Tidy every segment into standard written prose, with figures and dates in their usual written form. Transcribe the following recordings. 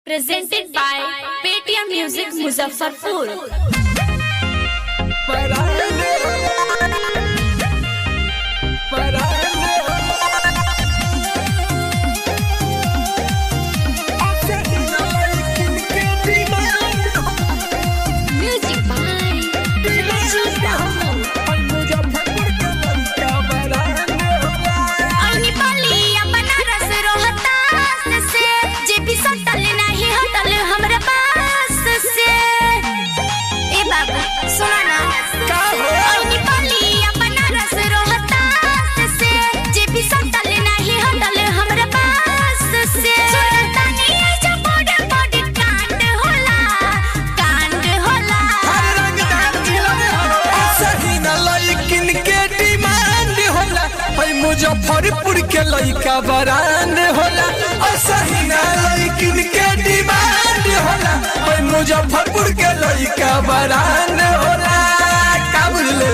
Presented by Paytm Music Muzaffarpur. Muzaffarpur के लइका बरान होला असही ना लइकिन के डिमांड होला ओए मुजफ्फरपुर के लइका बरान होला का बोले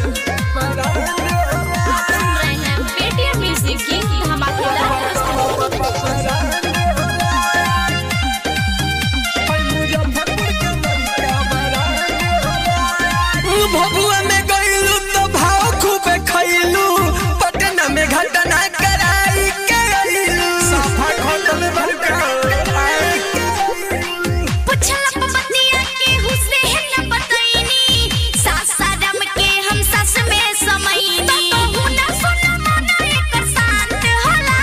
Paytm Music की धमाकेदार भभुआ में गइलू तो भाव खूबे खइलू पटना में घटना कराई के आइलू साफा खोटल बड़का पुछला पतिया के हुसे न बतईनी सासाराम के हम सस में समईनी तो हुना सुना मना एकर शांत होला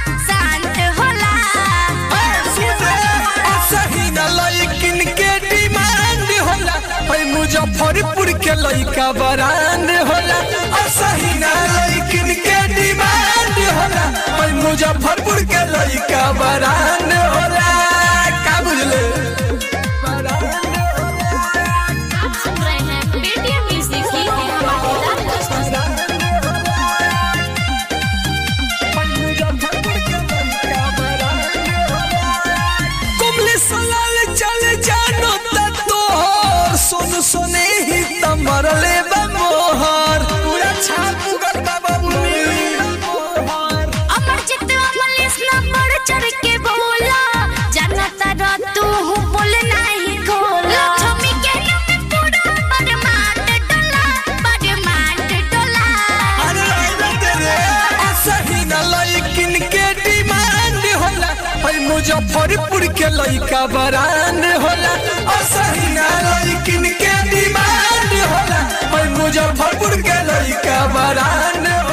असही ना लइकिन के डिमांड होला ओए मुजफ्फरपुर के लइका बरान होला असही ना लइकिन के डिमांड होला ओए मुजफ्फरपुर के लइका बरान होला का बुझले आप सुन रहे हैं Paytm Music की धमाकेदार कुमले सलाल चल जानो त तोहर सोन सोने ही तमरले बा मोहर पूरा छाप उगल बा बबुनी अमर चित अमलेश ना बढ़ चढ़ के बोला जानता र तू हूँ बोल नहीं खोला छमी के नाम पूरा बरमाट डोला अरे आइला तेरे असही ना लइकिन के डिमांड होला ओए मुजफ्फरपुर के लइका बरान होला असही ना लइकिन के डिमांड होला ओए मुजफ्फरपुर के लइका बरान